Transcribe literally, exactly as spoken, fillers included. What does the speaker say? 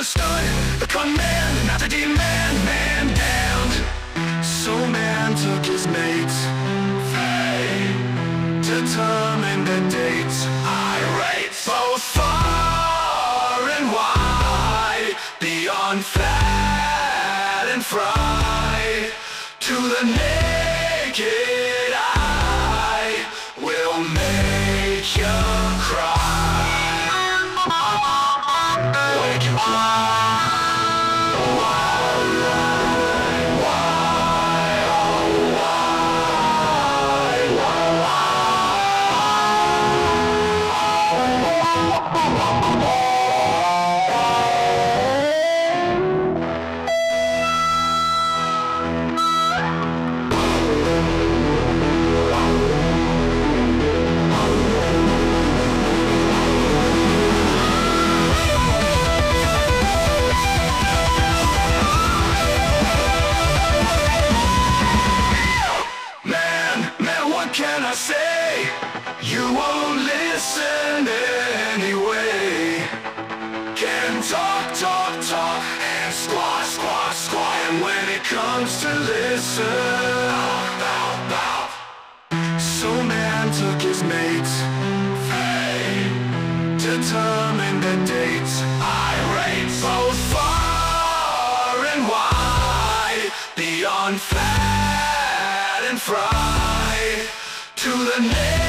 understood the command not to demand man down. So man took his mate, fate determined the date. Irate, both far and wide, beyond fat and fry, to the naked eye will make you cry. Wake you up. Can I say? You won't listen anyway. Can talk, talk, talk, and squawk, squawk, squawk. And when it comes to listen, bow, bow, bow. So man took his mate, fate determined the date. Irate, both far and wide, beyond fat and fry, to the next.